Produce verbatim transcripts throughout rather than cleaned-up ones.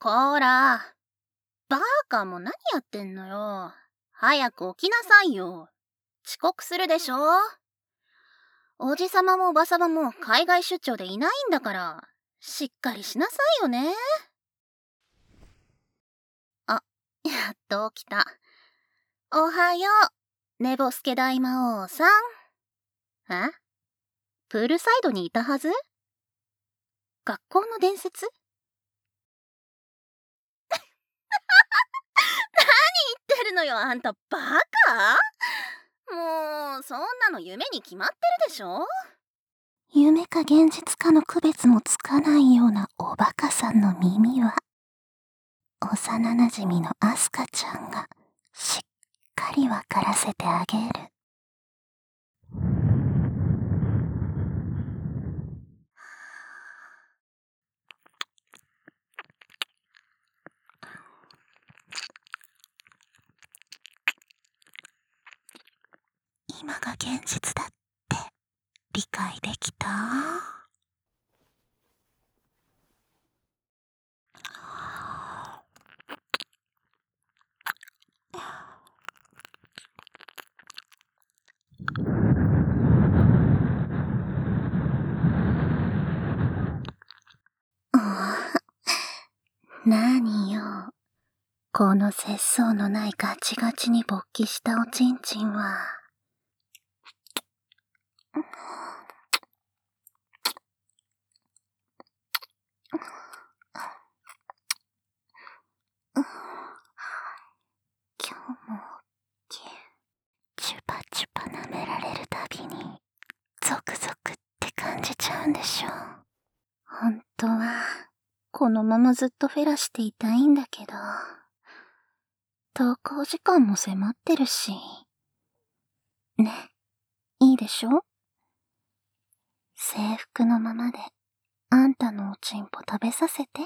こーら。バーカも何やってんのよ。早く起きなさいよ。遅刻するでしょ。おじさまもおばさまも海外出張でいないんだから、しっかりしなさいよね。あ、やっと起きた。おはよう、寝ぼすけ大魔王さん。え？プールサイドにいたはず？学校の伝説？何言ってるのよ、あんたバカ？もう、そんなの夢に決まってるでしょ？ 夢か現実かの区別もつかないようなおバカさんの耳は、幼なじみのアスカちゃんがしっかりわからせてあげる。今が現実だって理解できた？何よ、この節操のないガチガチに勃起したおちんちんは。今日もチュパチュパ舐められるたびにゾクゾクって感じちゃうんでしょ。本当はこのままずっとフェラしていたいんだけど、登校時間も迫ってるし。ね、いいでしょ？制服のままであんたのおちんぽ食べさせて。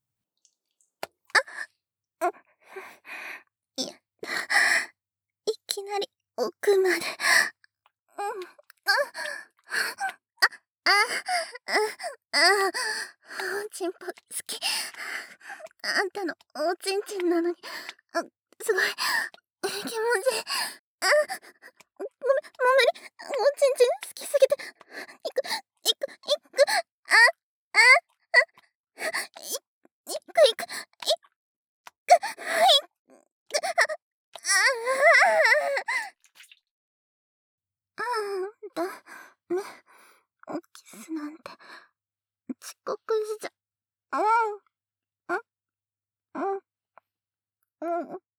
あ、うん、やった。いきなり奥まで。うん、あ、あ、あ、あ、あ、おちんぽ好き。あんたのおちんちんなのに、あ、すごい、気持ちいい。あ、ごめん、もう無理。おちんちん好きすぎて。いく、いく、いく、あ、あ、あ、い、いく、いく、いく、いく、あ、あ、だ、め、キスなんて、遅刻しちゃ、うん、うん、うん、うん。